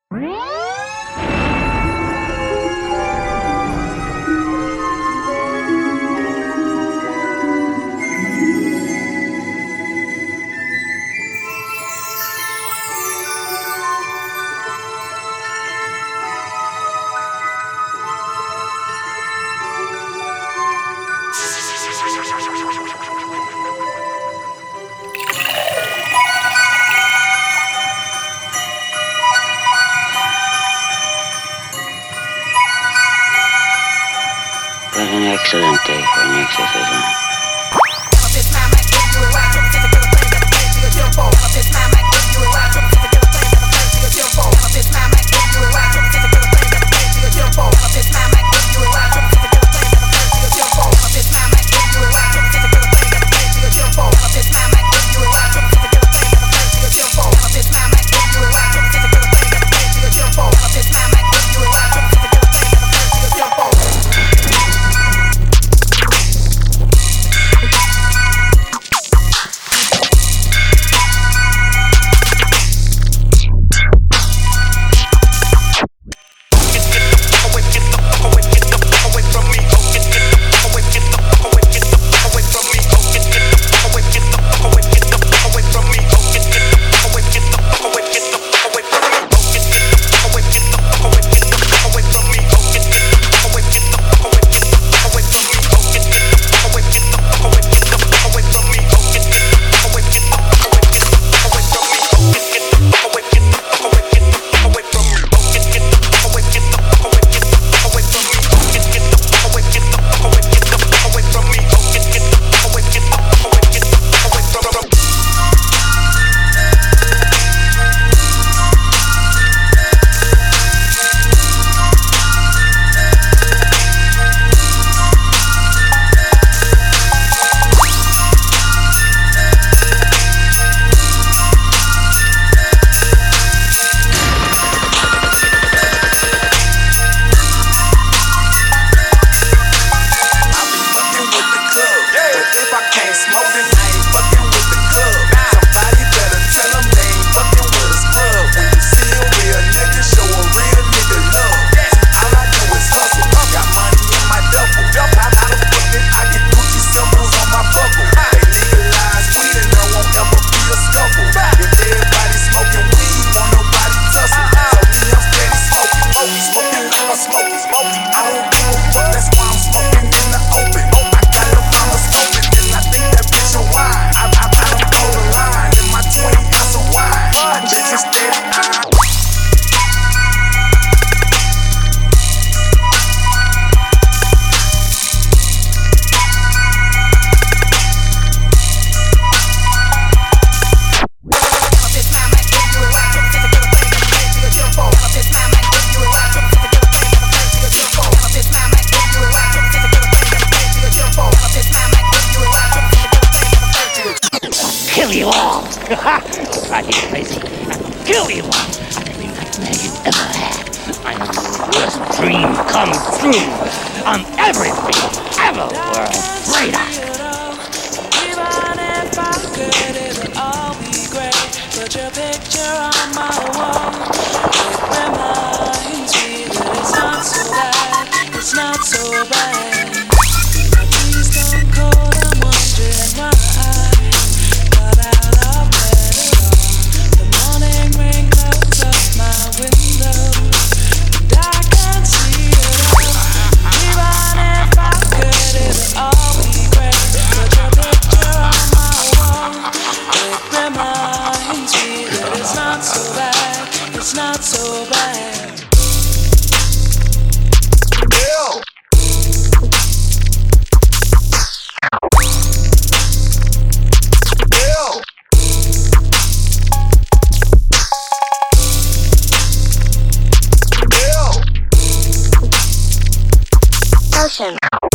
What an excellent day for an exorcism. Kill you all! Are you crazy? I'll kill you all! Every nightmare you ever had. I'm your worst dream come true. I'm everything you ever were afraid of. Even if I could, it would all be great. Put your picture on my wall. It reminds me that it's not so bad. It's not so bad. Please don't cold, I'm wondering why. It's not so bad. Ocean.